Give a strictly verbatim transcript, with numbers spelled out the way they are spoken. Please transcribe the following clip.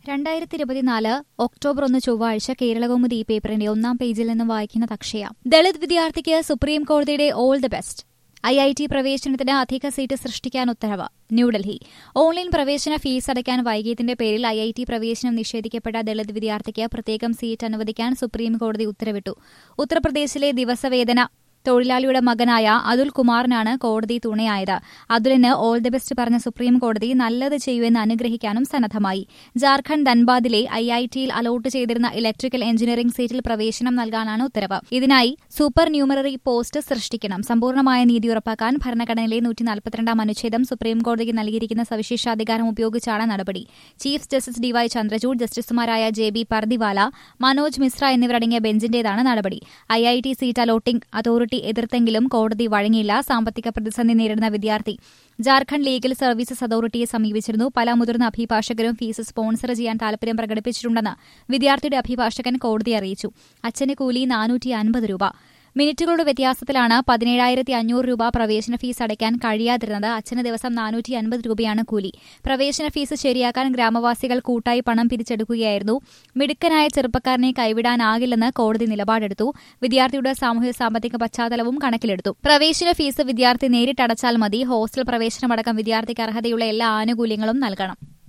രണ്ടായിരത്തി ഇരുപത്തിനാല് ഒക്ടോബർ ഒന്ന് ചൊവ്വാഴ്ച കേരളകൗമുദി ഈ പേപ്പറിന്റെ ഒന്നാം പേജിൽ നിന്ന് വായിക്കുന്ന അക്ഷയ. ദളിത് വിദ്യാർത്ഥിക്ക് സുപ്രീം കോടതിയുടെ all the best. I I T പ്രവേശനത്തിന് അധിക സീറ്റ് സൃഷ്ടിക്കാൻ ഉത്തരവ്. ന്യൂഡൽഹി. ഓൺലൈൻ പ്രവേശന ഫീസ് അടയ്ക്കാൻ വൈകിയതിന്റെ പേരിൽ ഐ ഐ ടി പ്രവേശനം നിഷേധിക്കപ്പെട്ട ദളിത് വിദ്യാർത്ഥിക്ക് പ്രത്യേകം സീറ്റ് അനുവദിക്കാൻ സുപ്രീം കോടതി ഉത്തരവിട്ടു. ഉത്തർപ്രദേശിലെ ദിവസവേതന തൊഴിലാളിയുടെ മകനായ അതുൽ കുമാറിനാണ് കോടതി തുണയായത്. അതുലിന് ഓൾ ദി ബെസ്റ്റ് പറഞ്ഞ സുപ്രീം കോടതി നല്ലത് ചെയ്യുമെന്ന് അനുഗ്രഹിക്കാനും സന്നദ്ധമായി. ജാർഖണ്ഡ് ധൻബാദിലെ ഐ ഐ ടിയിൽ അലോട്ട് ചെയ്തിരുന്ന ഇലക്ട്രിക്കൽ എഞ്ചിനീയറിംഗ് സീറ്റിൽ പ്രവേശനം നൽകാനാണ് ഉത്തരവ്. ഇതിനായി സൂപ്പർ ന്യൂമററി പോസ്റ്റ് സൃഷ്ടിക്കണം. സമ്പൂർണ്ണമായ നീതി ഉറപ്പാക്കാൻ ഭരണഘടനയിലെ നൂറ്റി നാൽപ്പത്തിരണ്ടാം അനുച്ഛേദം സുപ്രീം കോടതിക്ക് നൽകിയിരിക്കുന്ന സവിശേഷാധികാരം ഉപയോഗിച്ചാണ് നടപടി. Chief justice D Y Chandrachud, ജസ്റ്റിസുമാരായ ജെ ബി പർദിവാല, മനോജ് മിശ്ര എന്നിവരടങ്ങിയ ബെഞ്ചിന്റേതാണ് നടപടി. I I T seat allotting authority എതിർത്തെങ്കിലും കോടതി വഴങ്ങിയില്ല. സാമ്പത്തിക പ്രതിസന്ധി നേരിടുന്ന വിദ്യാർത്ഥി ജാർഖണ്ഡ് ലീഗൽ സർവീസസ് അതോറിറ്റിയെ സമീപിച്ചിരുന്നു. പല മുതിർന്ന അഭിഭാഷകരും ഫീസ് സ്പോൺസർ ചെയ്യാൻ താൽപര്യം പ്രകടിപ്പിച്ചിട്ടുണ്ടെന്ന് വിദ്യാർത്ഥിയുടെ അഭിഭാഷകൻ കോടതിയെ അറിയിച്ചു. അച്ഛന് കൂലി നാനൂറ്റി അൻപത് രൂപ. മിനിറ്റുകളുടെ വ്യത്യാസത്തിലാണ് പതിനേഴായിരത്തി അഞ്ഞൂറ് രൂപ പ്രവേശന ഫീസ് അടയ്ക്കാൻ കഴിയാതിരുന്നത്. അച്ഛന് ദിവസം നാനൂറ്റി അൻപത് രൂപയാണ് കൂലി. പ്രവേശന ഫീസ് ശരിയാക്കാൻ ഗ്രാമവാസികൾ കൂട്ടായി പണം പിരിച്ചെടുക്കുകയായിരുന്നു. മിടുക്കനായ ചെറുപ്പക്കാരനെ കൈവിടാനാകില്ലെന്ന് കോടതി നിലപാടെടുത്തു. വിദ്യാർത്ഥിയുടെ സാമൂഹ്യ സാമ്പത്തിക പശ്ചാത്തലവും കണക്കിലെടുത്തു. പ്രവേശന ഫീസ് വിദ്യാർത്ഥി നേരിട്ടടച്ചാൽ മതി. ഹോസ്റ്റൽ പ്രവേശനമടക്കം വിദ്യാർത്ഥിക്ക് അർഹതയുള്ള എല്ലാ ആനുകൂല്യങ്ങളും നൽകണം.